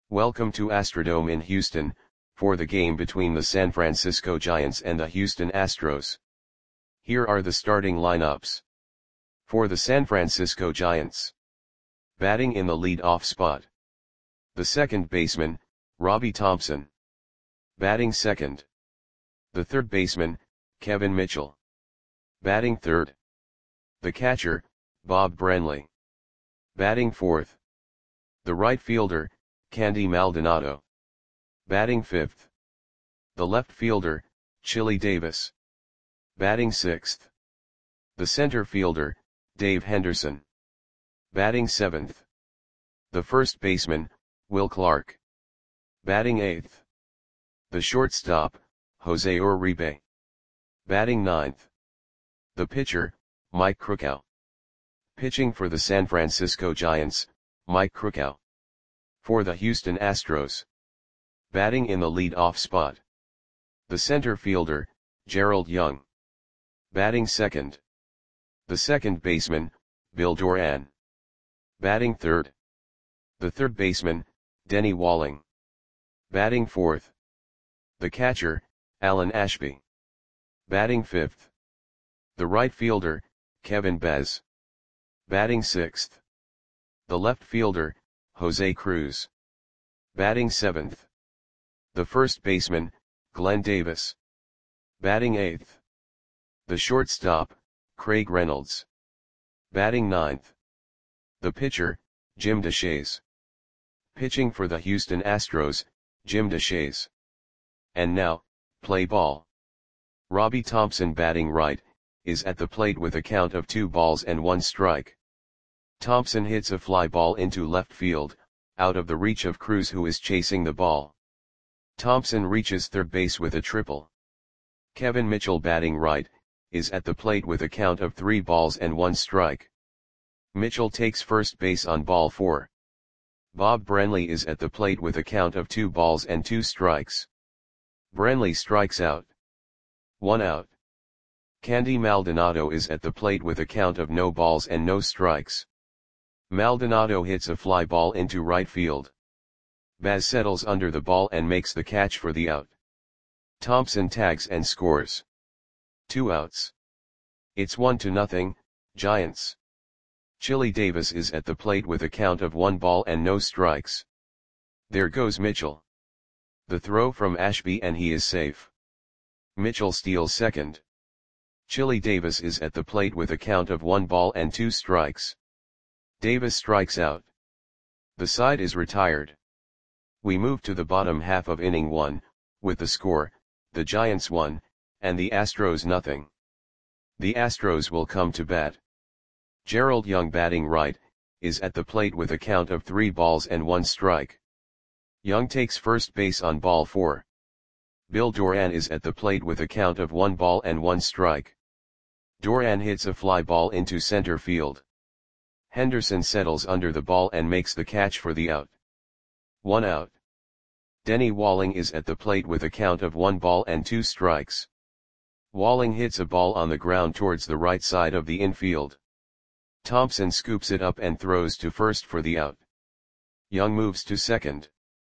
Welcome to Astrodome in Houston, for the game between the San Francisco Giants and the Houston Astros. Here are the starting lineups. For the San Francisco Giants. Batting in the lead-off spot. The second baseman, Robbie Thompson. Batting second. The third baseman, Kevin Mitchell. Batting third. The catcher, Bob Brenly. Batting fourth. The right fielder, Candy Maldonado. Batting fifth. The left fielder, Chili Davis. Batting sixth. The center fielder, Dave Henderson. Batting seventh. The first baseman, Will Clark. Batting eighth. The shortstop, Jose Uribe. Batting ninth. The pitcher, Mike Krukow. Pitching for the San Francisco Giants, Mike Krukow. For the Houston Astros. Batting in the lead-off spot. The center fielder, Gerald Young. Batting second. The second baseman, Bill Doran. Batting third. The third baseman, Denny Walling. Batting fourth. The catcher, Alan Ashby. Batting fifth. The right fielder, Kevin Bez. Batting sixth. The left fielder, Jose Cruz. Batting seventh. The first baseman, Glenn Davis. Batting eighth. The shortstop, Craig Reynolds. Batting ninth. The pitcher, Jim Deshaies. Pitching for the Houston Astros, Jim Deshaies. And now, play ball. Robbie Thompson batting right, is at the plate with a count of 2-1 strike. Thompson hits a fly ball into left field, out of the reach of Cruz, who is chasing the ball. Thompson reaches third base with a triple. Kevin Mitchell batting right, is at the plate with a count of 3-1 strike. Mitchell takes first base on ball 4. Bob Brenly is at the plate with a count of 2 strikes. Brenly strikes out. 1 out. Candy Maldonado is at the plate with a count of no balls and no strikes. Maldonado hits a fly ball into right field. Baz settles under the ball and makes the catch for the out. Thompson tags and scores. 2 outs. It's 1-0, Giants. Chili Davis is at the plate with a count of 1 ball and no strikes. There goes Mitchell. The throw from Ashby and he is safe. Mitchell steals second. Chili Davis is at the plate with a count of 1 ball and 2 strikes. Davis strikes out. The side is retired. We move to the bottom half of inning 1, with the score, the Giants 1, and the Astros 0. The Astros will come to bat. Gerald Young batting right, is at the plate with a count of 3-1 strike. Young takes first base on ball 4. Bill Doran is at the plate with a count of 1-1 strike. Doran hits a fly ball into center field. Henderson settles under the ball and makes the catch for the out. 1 out. Denny Walling is at the plate with a count of 1 ball and 2 strikes. Walling hits a ball on the ground towards the right side of the infield. Thompson scoops it up and throws to first for the out. Young moves to second.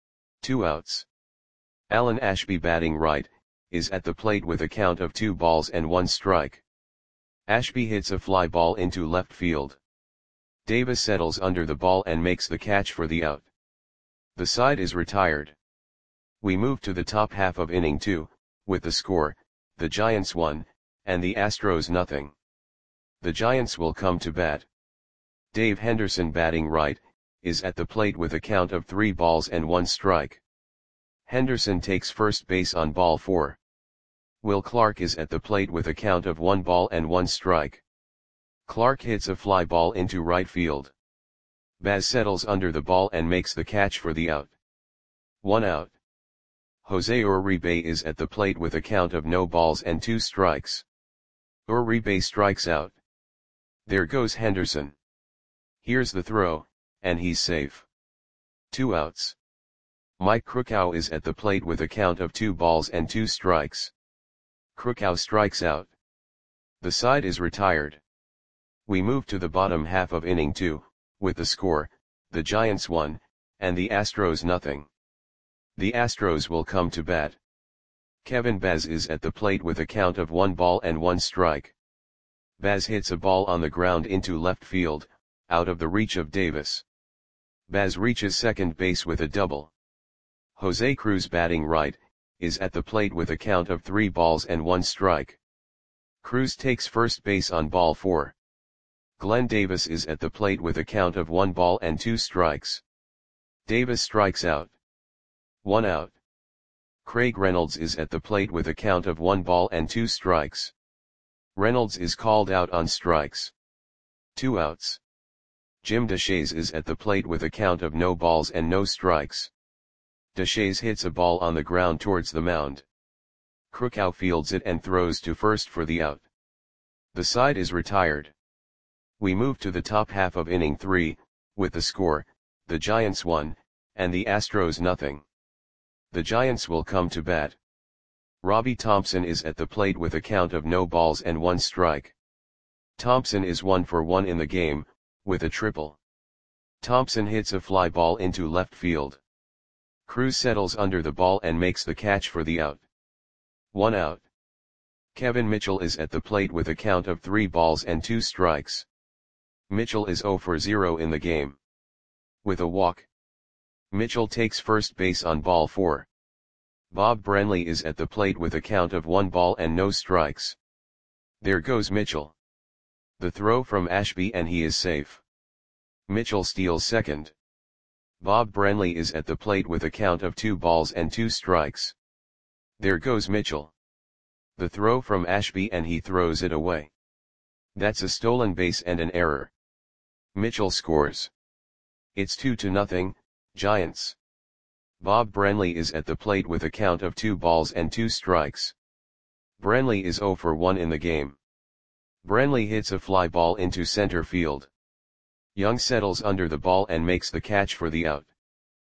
2 outs. Alan Ashby batting right, is at the plate with a count of 2-1 strike. Ashby hits a fly ball into left field. Davis settles under the ball and makes the catch for the out. The side is retired. We move to the top half of inning 2, with the score, the Giants 1, and the Astros 0. The Giants will come to bat. Dave Henderson batting right, is at the plate with a count of 3-1 strike. Henderson takes first base on ball 4. Will Clark is at the plate with a count of 1-1 strike. Clark hits a fly ball into right field. Baz settles under the ball and makes the catch for the out. 1 out. Jose Uribe is at the plate with a count of no balls and 2 strikes. Uribe strikes out. There goes Henderson. Here's the throw, and he's safe. 2 outs. Mike Krukow is at the plate with a count of 2 balls and 2 strikes. Krukow strikes out. The side is retired. We move to the bottom half of inning 2, with the score, the Giants 1, and the Astros nothing. The Astros will come to bat. Kevin Baz is at the plate with a count of 1 ball and 1 strike. Baz hits a ball on the ground into left field, out of the reach of Davis. Baz reaches second base with a double. Jose Cruz, batting right, is at the plate with a count of 3 balls and 1 strike. Cruz takes first base on ball 4. Glenn Davis is at the plate with a count of 1 ball and 2 strikes. Davis strikes out. 1 out. Craig Reynolds is at the plate with a count of 1 ball and 2 strikes. Reynolds is called out on strikes. 2 outs. Jim Deshaies is at the plate with a count of no balls and no strikes. Deshaies hits a ball on the ground towards the mound. Krukow fields it and throws to first for the out. The side is retired. We move to the top half of inning 3, with the score, the Giants 1, and the Astros nothing. The Giants will come to bat. Robbie Thompson is at the plate with a count of no balls and 1 strike. Thompson is 1 for 1 in the game, with a triple. Thompson hits a fly ball into left field. Cruz settles under the ball and makes the catch for the out. 1 out. Kevin Mitchell is at the plate with a count of 3 balls and 2 strikes. Mitchell is 0 for 0 in the game. With a walk. Mitchell takes first base on ball 4. Bob Brenly is at the plate with a count of 1 ball and no strikes. There goes Mitchell. The throw from Ashby and he is safe. Mitchell steals second. Bob Brenly is at the plate with a count of 2 balls and 2 strikes. There goes Mitchell. The throw from Ashby and he throws it away. That's a stolen base and an error. Mitchell scores. It's 2-0, Giants. Bob Brenly is at the plate with a count of 2 balls and 2 strikes. Brenly is 0 for 1 in the game. Brenly hits a fly ball into center field. Young settles under the ball and makes the catch for the out.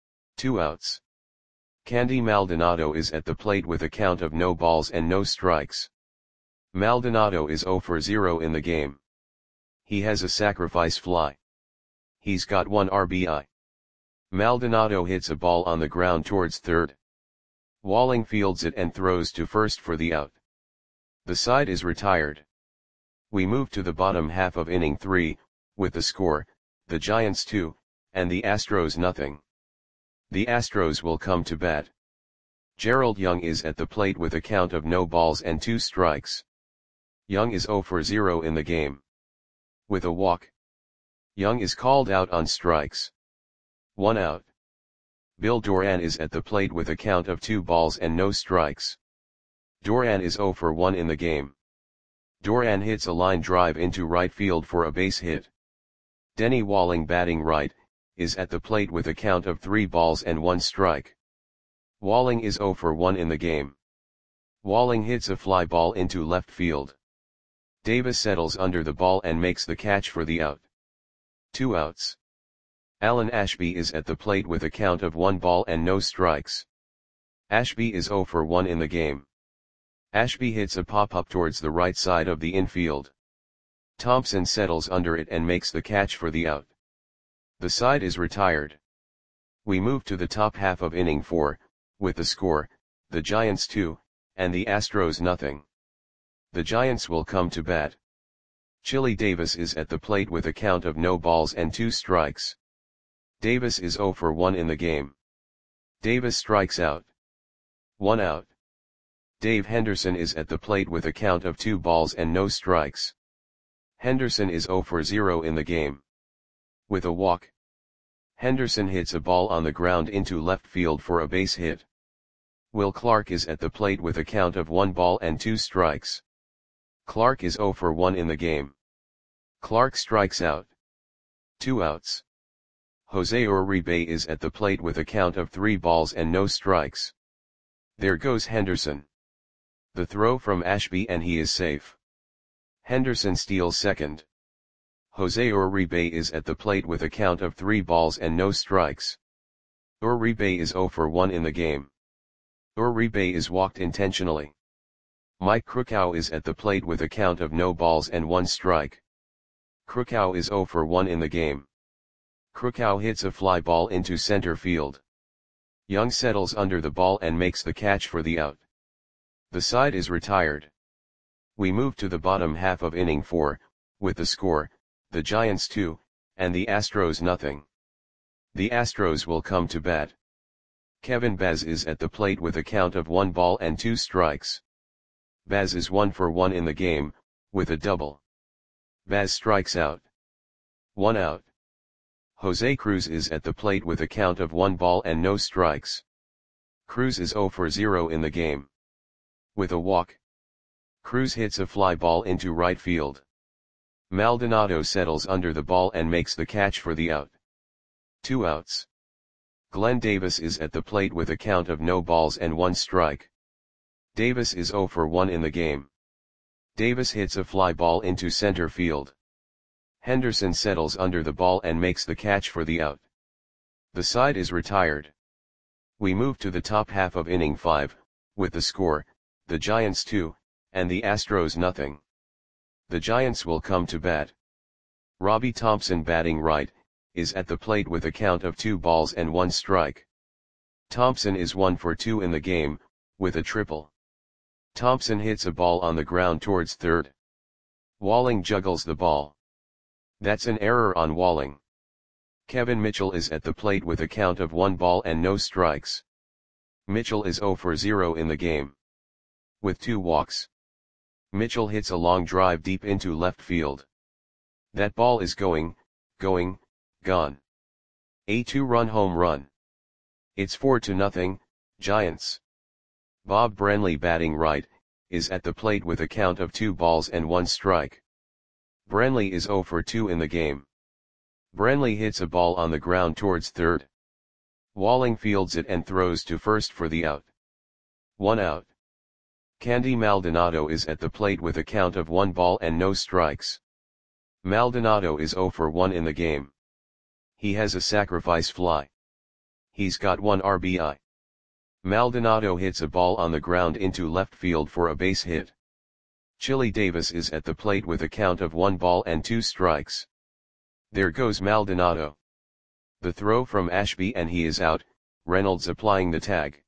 2 outs. Candy Maldonado is at the plate with a count of no balls and no strikes. Maldonado is 0 for 0 in the game. He has a sacrifice fly. He's got 1 RBI. Maldonado hits a ball on the ground towards third. Walling fields it and throws to first for the out. The side is retired. We move to the bottom half of inning 3, with the score, the Giants 2, and the Astros nothing. The Astros will come to bat. Gerald Young is at the plate with a count of no balls and 2 strikes. Young is 0 for 0 in the game. With a walk. Young is called out on strikes. 1 out. Bill Doran is at the plate with a count of 2 balls and no strikes. Doran is 0 for 1 in the game. Doran hits a line drive into right field for a base hit. Denny Walling, batting right, is at the plate with a count of 3 balls and 1 strike. Walling is 0 for 1 in the game. Walling hits a fly ball into left field. Davis settles under the ball and makes the catch for the out. 2 outs. Alan Ashby is at the plate with a count of 1 ball and no strikes. Ashby is 0 for 1 in the game. Ashby hits a pop-up towards the right side of the infield. Thompson settles under it and makes the catch for the out. The side is retired. We move to the top half of inning 4, with the score, the Giants 2, and the Astros nothing. The Giants will come to bat. Chili Davis is at the plate with a count of no balls and 2 strikes. Davis is 0 for 1 in the game. Davis strikes out. 1 out. Dave Henderson is at the plate with a count of 2 balls and no strikes. Henderson is 0 for 0 in the game. With a walk. Henderson hits a ball on the ground into left field for a base hit. Will Clark is at the plate with a count of 1 ball and 2 strikes. Clark is 0 for 1 in the game. Clark strikes out. 2 outs. Jose Uribe is at the plate with a count of 3 balls and no strikes. There goes Henderson. The throw from Ashby and he is safe. Henderson steals second. Jose Uribe is at the plate with a count of 3 balls and no strikes. Uribe is 0 for 1 in the game. Uribe is walked intentionally. Mike Krukow is at the plate with a count of no balls and 1 strike. Krukow is 0 for 1 in the game. Krukau hits a fly ball into center field. Young settles under the ball and makes the catch for the out. The side is retired. We move to the bottom half of inning 4, with the score, the Giants 2, and the Astros nothing. The Astros will come to bat. Kevin Baz is at the plate with a count of 1 ball and 2 strikes. Baz is 1 for 1 in the game, with a double. Baz strikes out. 1 out. Jose Cruz is at the plate with a count of 1 ball and no strikes. Cruz is 0 for 0 in the game. With a walk. Cruz hits a fly ball into right field. Maldonado settles under the ball and makes the catch for the out. 2 outs. Glenn Davis is at the plate with a count of no balls and 1 strike. Davis is 0 for 1 in the game. Davis hits a fly ball into center field. Henderson settles under the ball and makes the catch for the out. The side is retired. We move to the top half of inning 5, with the score, the Giants 2, and the Astros nothing. The Giants will come to bat. Robbie Thompson, batting right, is at the plate with a count of 2 balls and 1 strike. Thompson is 1 for 2 in the game, with a triple. Thompson hits a ball on the ground towards third. Walling juggles the ball. That's an error on Walling. Kevin Mitchell is at the plate with a count of 1 ball and no strikes. Mitchell is 0 for 0 in the game. With 2 walks. Mitchell hits a long drive deep into left field. That ball is gone. A 2-run home run. It's 4-0, Giants. Bob Brenly, batting right, is at the plate with a count of 2 balls and 1 strike. Brenly is 0 for 2 in the game. Brenly hits a ball on the ground towards third. Walling fields it and throws to first for the out. 1 out. Candy Maldonado is at the plate with a count of 1 ball and no strikes. Maldonado is 0 for 1 in the game. He has a sacrifice fly. He's got 1 RBI. Maldonado hits a ball on the ground into left field for a base hit. Chili Davis is at the plate with a count of 1 ball and 2 strikes. There goes Maldonado. The throw from Ashby and he is out, Reynolds applying the tag.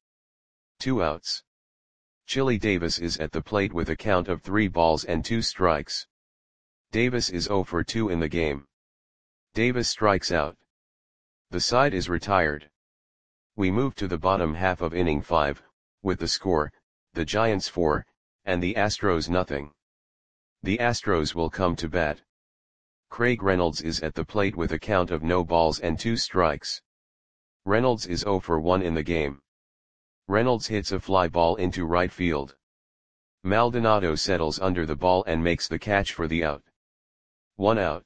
2 outs. Chili Davis is at the plate with a count of 3 balls and 2 strikes. Davis is 0 for 2 in the game. Davis strikes out. The side is retired. We move to the bottom half of inning 5, with the score, the Giants 4, and the Astros nothing. The Astros will come to bat. Craig Reynolds is at the plate with a count of no balls and 2 strikes. Reynolds is 0 for 1 in the game. Reynolds hits a fly ball into right field. Maldonado settles under the ball and makes the catch for the out. 1 out.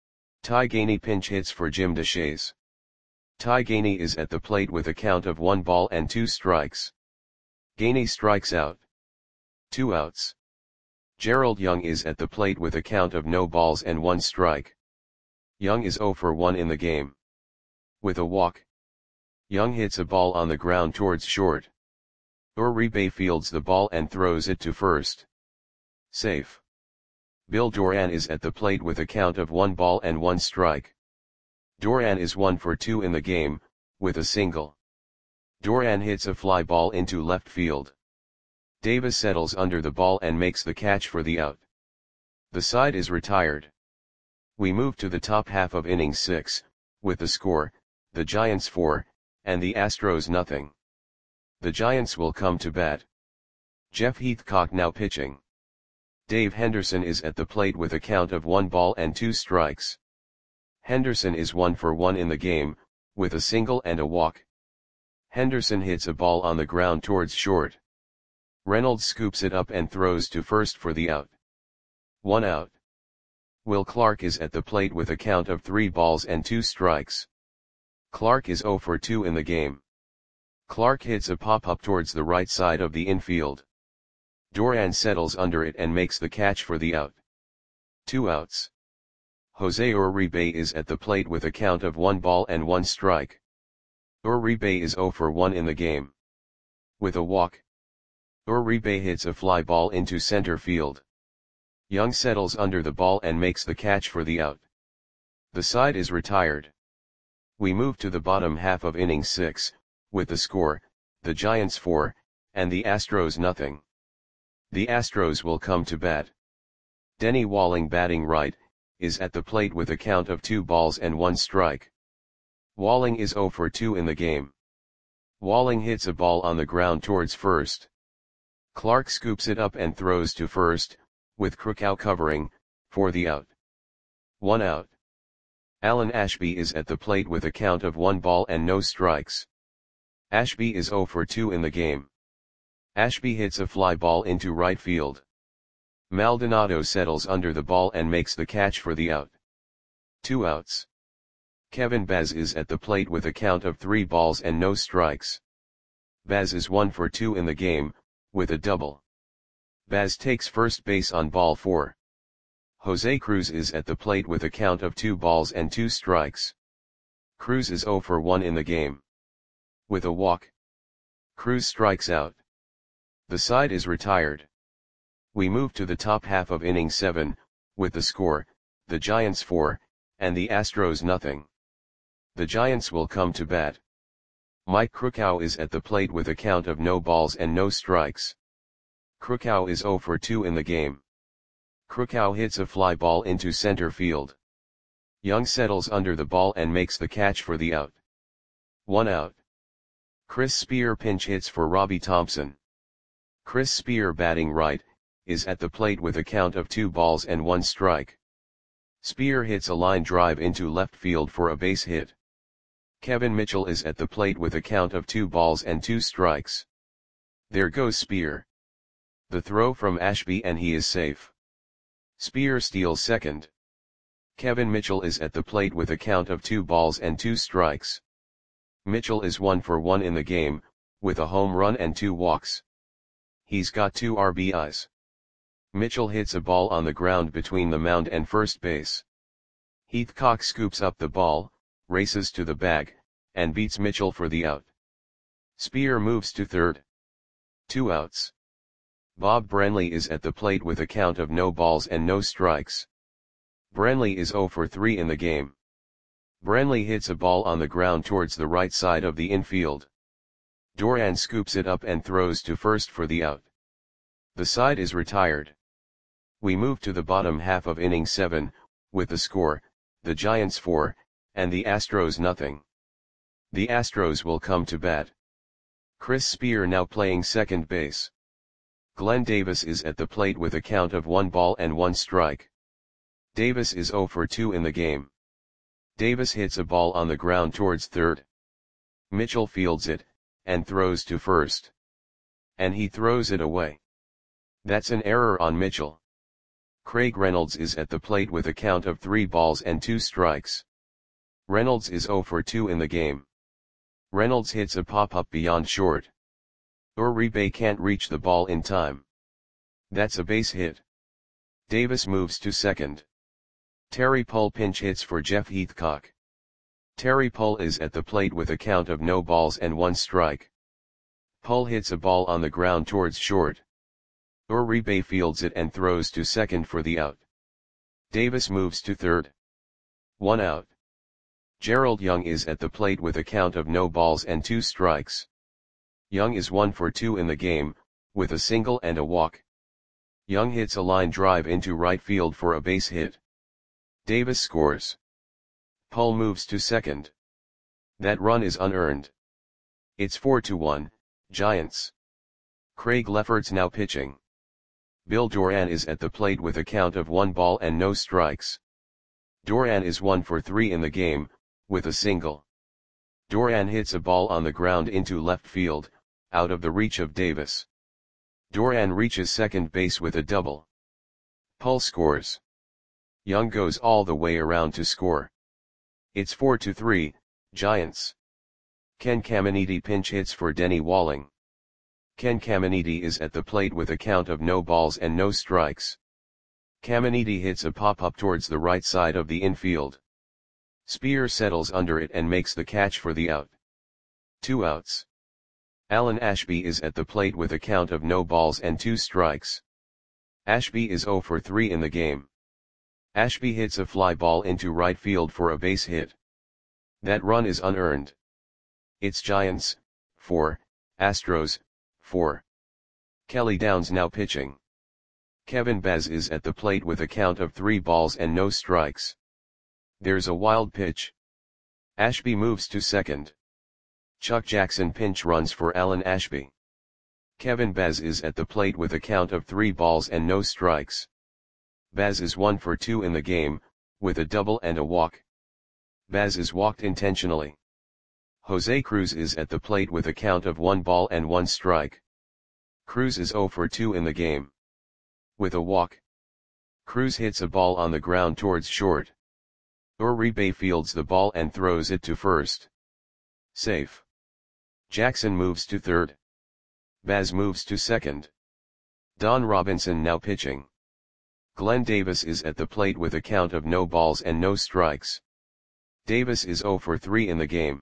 Ty Gainey pinch hits for Jim Deshaies. Ty Gainey is at the plate with a count of 1 ball and 2 strikes. Gainey strikes out. 2 outs. Gerald Young is at the plate with a count of no balls and 1 strike. Young is 0 for 1 in the game. With a walk. Young hits a ball on the ground towards short. Uribe fields the ball and throws it to first. Safe. Bill Doran is at the plate with a count of 1 ball and 1 strike. Doran is 1 for 2 in the game, with a single. Doran hits a fly ball into left field. Davis settles under the ball and makes the catch for the out. The side is retired. We move to the top half of inning 6, with the score, the Giants 4, and the Astros nothing. The Giants will come to bat. Jeff Heathcock now pitching. Dave Henderson is at the plate with a count of 1 ball and 2 strikes. Henderson is 1 for 1 in the game, with a single and a walk. Henderson hits a ball on the ground towards short. Reynolds scoops it up and throws to first for the out. 1 out. Will Clark is at the plate with a count of 3 balls and 2 strikes. Clark is 0 for 2 in the game. Clark hits a pop-up towards the right side of the infield. Doran settles under it and makes the catch for the out. 2 outs. Jose Uribe is at the plate with a count of 1 ball and 1 strike. Uribe is 0 for 1 in the game. With a walk. Uribe hits a fly ball into center field. Young settles under the ball and makes the catch for the out. The side is retired. We move to the bottom half of inning 6, with the score, the Giants 4, and the Astros nothing. The Astros will come to bat. Denny Walling, batting right, is at the plate with a count of 2 balls and 1 strike. Walling is 0 for 2 in the game. Walling hits a ball on the ground towards first. Clark scoops it up and throws to first, with Krukow covering, for the out. 1 out. Alan Ashby is at the plate with a count of 1 ball and no strikes. Ashby is 0 for 2 in the game. Ashby hits a fly ball into right field. Maldonado settles under the ball and makes the catch for the out. 2 outs. Kevin Baz is at the plate with a count of 3 balls and no strikes. Baz is 1 for 2 in the game, with a double. Baz takes first base on ball 4. Jose Cruz is at the plate with a count of 2 balls and 2 strikes. Cruz is 0 for 1 in the game. With a walk, Cruz strikes out. The side is retired. We move to the top half of inning 7, with the score, the Giants 4, and the Astros nothing. The Giants will come to bat. Mike Krukow is at the plate with a count of no balls and no strikes. Krukow is 0 for 2 in the game. Krukow hits a fly ball into center field. Young settles under the ball and makes the catch for the out. 1 out. Chris Spear pinch hits for Robbie Thompson. Chris Spear, batting right, is at the plate with a count of 2 balls and 1 strike. Spear hits a line drive into left field for a base hit. Kevin Mitchell is at the plate with a count of 2 balls and 2 strikes. There goes Spear. The throw from Ashby and he is safe. Spear steals second. Kevin Mitchell is at the plate with a count of 2 balls and 2 strikes. Mitchell is 1 for 1 in the game, with a home run and 2 walks. He's got 2 RBIs. Mitchell hits a ball on the ground between the mound and first base. Heathcock scoops up the ball, races to the bag, and beats Mitchell for the out. Spear moves to third. 2 outs. Bob Branley is at the plate with a count of no balls and no strikes. Branley is 0 for 3 in the game. Branley hits a ball on the ground towards the right side of the infield. Doran scoops it up and throws to first for the out. The side is retired. We move to the bottom half of inning 7, with the score, the Giants 4, and the Astros nothing. The Astros will come to bat. Chris Spear now playing second base. Glenn Davis is at the plate with a count of 1 ball and 1 strike. Davis is 0 for 2 in the game. Davis hits a ball on the ground towards third. Mitchell fields it, and throws to first. And he throws it away. That's an error on Mitchell. Craig Reynolds is at the plate with a count of 3 balls and 2 strikes. Reynolds is 0 for 2 in the game. Reynolds hits a pop-up beyond short. Uribe can't reach the ball in time. That's a base hit. Davis moves to second. Terry Pull pinch hits for Jeff Heathcock. Terry Pull is at the plate with a count of no balls and 1 strike. Pull hits a ball on the ground towards short. Uribe fields it and throws to second for the out. Davis moves to third. 1 out. Gerald Young is at the plate with a count of no balls and 2 strikes. Young is 1 for 2 in the game, with a single and a walk. Young hits a line drive into right field for a base hit. Davis scores. Pull moves to second. That run is unearned. It's 4-1, Giants. Craig Lefferts now pitching. Bill Doran is at the plate with a count of 1 ball and no strikes. Doran is 1 for 3 in the game, with a single. Doran hits a ball on the ground into left field, out of the reach of Davis. Doran reaches second base with a double. Pull scores. Young goes all the way around to score. It's 4-3, Giants. Ken Caminiti pinch hits for Denny Walling. Ken Caminiti is at the plate with a count of no balls and no strikes. Caminiti hits a pop-up towards the right side of the infield. Spear settles under it and makes the catch for the out. 2 outs. Alan Ashby is at the plate with a count of no balls and 2 strikes. Ashby is 0 for 3 in the game. Ashby hits a fly ball into right field for a base hit. That run is unearned. It's Giants, 4, Astros, 4. Kelly Downs now pitching. Kevin Baz is at the plate with a count of 3 balls and no strikes. There's a wild pitch. Ashby moves to second. Chuck Jackson pinch runs for Alan Ashby. Kevin Baz is at the plate with a count of 3 balls and no strikes. Baz is 1 for 2 in the game, with a double and a walk. Baz is walked intentionally. Jose Cruz is at the plate with a count of 1 ball and 1 strike. Cruz is 0 for 2 in the game. With a walk. Cruz hits a ball on the ground towards short. Uribe fields the ball and throws it to first. Safe. Jackson moves to third. Baz moves to second. Don Robinson now pitching. Glenn Davis is at the plate with a count of no balls and no strikes. Davis is 0 for 3 in the game.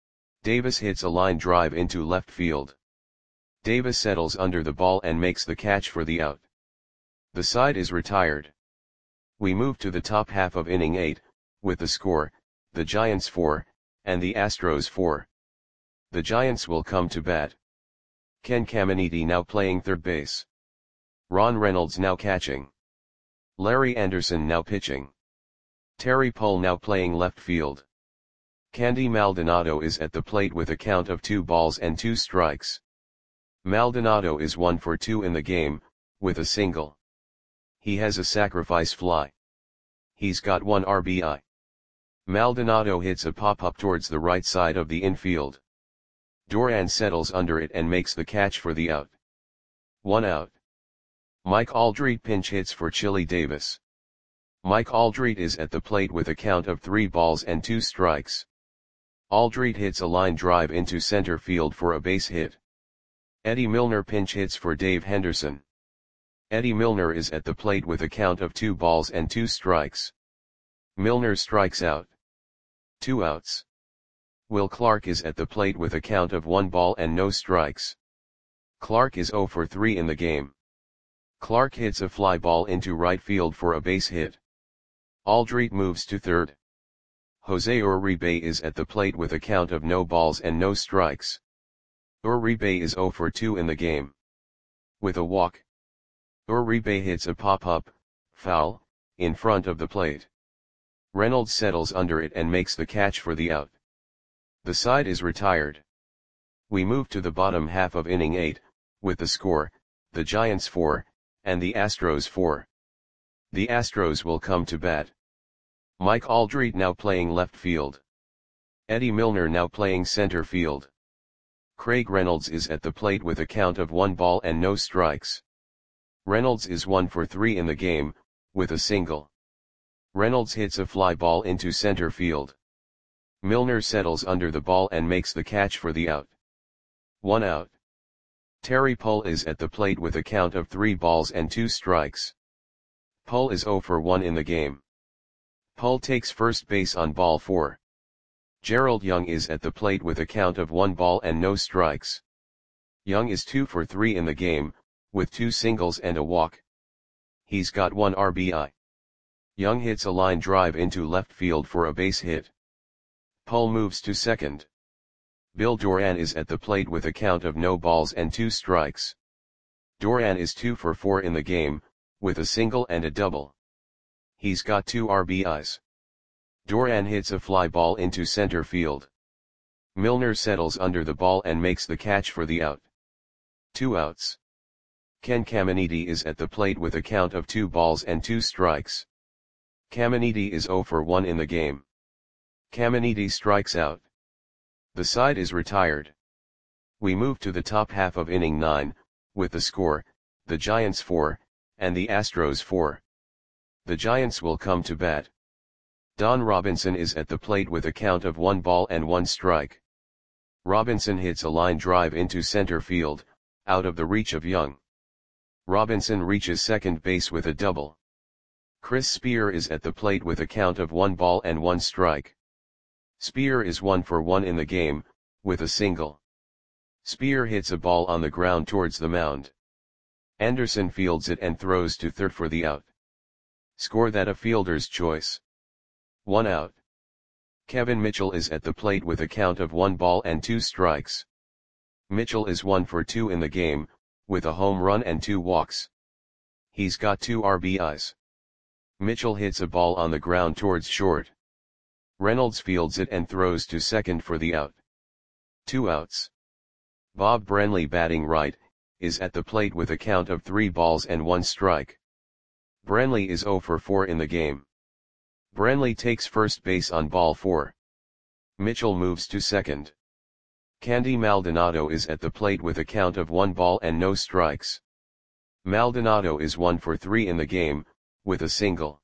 Davis hits a line drive into left field. Davis settles under the ball and makes the catch for the out. The side is retired. We move to the top half of inning 8, with the score, the Giants 4, and the Astros 4. The Giants will come to bat. Ken Caminiti now playing third base. Ron Reynolds now catching. Larry Anderson now pitching. Terry Pohl now playing left field. Candy Maldonado is at the plate with a count of 2 balls and 2 strikes. Maldonado is 1 for 2 in the game, with a single. He has a sacrifice fly. He's got 1 RBI. Maldonado hits a pop-up towards the right side of the infield. Duran settles under it and makes the catch for the out. 1 out. Mike Aldrete pinch hits for Chili Davis. Mike Aldrete is at the plate with a count of 3 balls and 2 strikes. Aldrete hits a line drive into center field for a base hit. Eddie Milner pinch hits for Dave Henderson. Eddie Milner is at the plate with a count of 2 balls and 2 strikes. Milner strikes out. 2 outs. Will Clark is at the plate with a count of 1 ball and no strikes. Clark is 0 for 3 in the game. Clark hits a fly ball into right field for a base hit. Aldrete moves to third. Jose Uribe is at the plate with a count of no balls and no strikes. Uribe is 0 for 2 in the game. With a walk. Uribe hits a pop-up, foul, in front of the plate. Reynolds settles under it and makes the catch for the out. The side is retired. We move to the bottom half of inning 8, with the score, the Giants 4, and the Astros 4. The Astros will come to bat. Mike Aldrete now playing left field. Eddie Milner now playing center field. Craig Reynolds is at the plate with a count of 1 ball and no strikes. Reynolds is 1 for 3 in the game, with a single. Reynolds hits a fly ball into center field. Milner settles under the ball and makes the catch for the out. 1 out. Terry Pohl is at the plate with a count of 3 balls and 2 strikes. Pohl is 0 for 1 in the game. Pohl takes first base on ball 4. Gerald Young is at the plate with a count of 1 ball and no strikes. Young is 2 for 3 in the game, with 2 singles and a walk. He's got 1 RBI. Young hits a line drive into left field for a base hit. Pohl moves to second. Bill Duran is at the plate with a count of no balls and 2 strikes. Duran is 2 for 4 in the game, with a single and a double. He's got 2 RBIs. Duran hits a fly ball into center field. Milner settles under the ball and makes the catch for the out. 2 outs. Ken Caminiti is at the plate with a count of 2 balls and 2 strikes. Caminiti is 0 for 1 in the game. Caminiti strikes out. The side is retired. We move to the top half of inning 9, with the score, the Giants 4, and the Astros 4. The Giants will come to bat. Don Robinson is at the plate with a count of 1 ball and 1 strike. Robinson hits a line drive into center field, out of the reach of Young. Robinson reaches second base with a double. Chris Spear is at the plate with a count of 1 ball and 1 strike. Spear is 1 for 1 in the game, with a single. Spear hits a ball on the ground towards the mound. Anderson fields it and throws to third for the out. Score that a fielder's choice. 1 out. Kevin Mitchell is at the plate with a count of 1 ball and 2 strikes. Mitchell is 1 for 2 in the game, with a home run and 2 walks. He's got 2 RBIs. Mitchell hits a ball on the ground towards short. Reynolds fields it and throws to second for the out. 2 outs. Bob Brenly, batting right, is at the plate with a count of 3 balls and 1 strike. Brenly is 0 for 4 in the game. Brenly takes first base on ball 4. Mitchell moves to second. Candy Maldonado is at the plate with a count of 1 ball and no strikes. Maldonado is 1 for 3 in the game, with a single.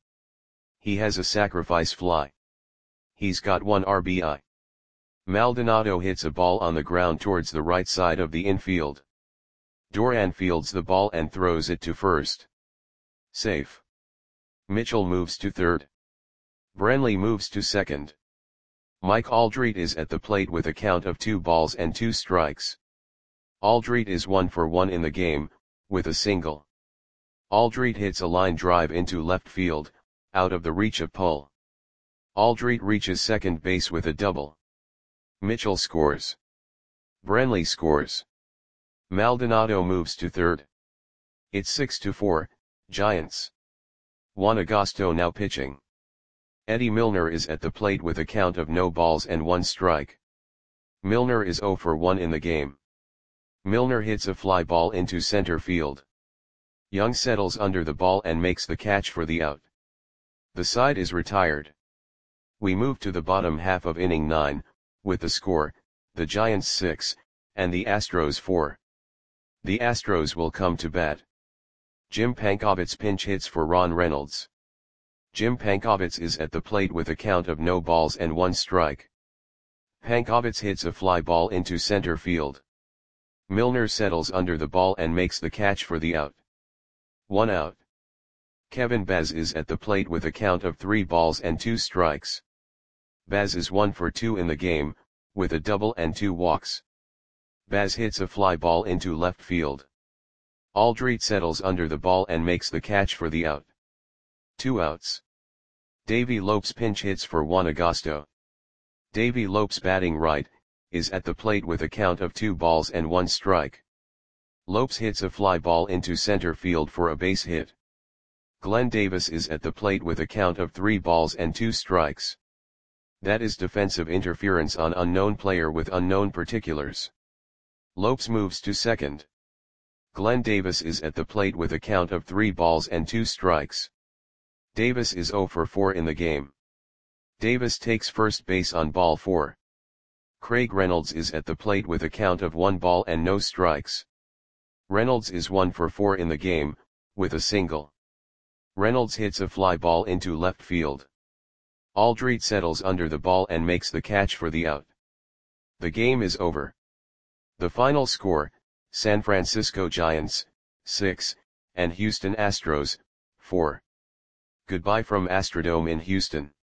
He has a sacrifice fly. He's got 1 RBI. Maldonado hits a ball on the ground towards the right side of the infield. Duran fields the ball and throws it to first. Safe. Mitchell moves to third. Brenly moves to second. Mike Aldrete is at the plate with a count of 2 balls and 2 strikes. Aldrete is 1 for 1 in the game, with a single. Aldrete hits a line drive into left field, out of the reach of pole. Aldrete reaches second base with a double. Mitchell scores. Brenly scores. Maldonado moves to third. It's 6-4, Giants. Juan Agosto now pitching. Eddie Milner is at the plate with a count of no balls and 1 strike. Milner is 0 for 1 in the game. Milner hits a fly ball into center field. Young settles under the ball and makes the catch for the out. The side is retired. We move to the bottom half of inning 9, with the score, the Giants 6, and the Astros 4. The Astros will come to bat. Jim Pankovitz pinch hits for Ron Reynolds. Jim Pankovitz is at the plate with a count of no balls and 1 strike. Pankovitz hits a fly ball into center field. Milner settles under the ball and makes the catch for the out. 1 out. Kevin Baz is at the plate with a count of 3 balls and 2 strikes. Baz is 1 for 2 in the game, with a double and 2 walks. Baz hits a fly ball into left field. Aldrete settles under the ball and makes the catch for the out. 2 outs. Davey Lopes pinch hits for Juan Agosto. Davey Lopes, batting right, is at the plate with a count of 2 balls and 1 strike. Lopes hits a fly ball into center field for a base hit. Glenn Davis is at the plate with a count of 3 balls and 2 strikes. That is defensive interference on unknown player with unknown particulars. Lopes moves to second. Glenn Davis is at the plate with a count of 3 balls and 2 strikes. Davis is 0 for 4 in the game. Davis takes first base on ball 4. Craig Reynolds is at the plate with a count of 1 ball and no strikes. Reynolds is 1 for 4 in the game, with a single. Reynolds hits a fly ball into left field. Aldrete settles under the ball and makes the catch for the out. The game is over. The final score, San Francisco Giants, 6, and Houston Astros, 4. Goodbye from Astrodome in Houston.